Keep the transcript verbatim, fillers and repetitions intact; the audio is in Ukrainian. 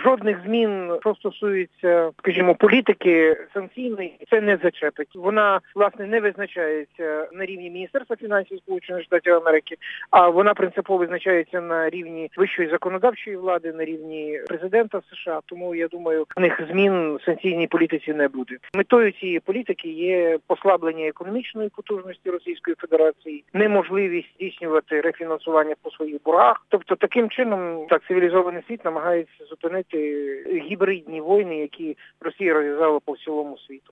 Жодних змін, що стосується, скажімо, політики санкційної, це не зачепить. Вона, власне, не визначається на рівні Міністерства фінансів Сполучених Штатів Америки, а вона принципово визначається на рівні вищої законодавчої влади, на рівні президента США. Тому, я думаю, в них змін в санкційній політиці не буде. Метою цієї політики є послаблення економічної потужності Російської Федерації, неможливість здійснювати рефінансування по своїх боргах. Тобто, таким чином, так, цивілізований світ намагається зупинити гібридні війни, які Росія розв'язала по всьому світу.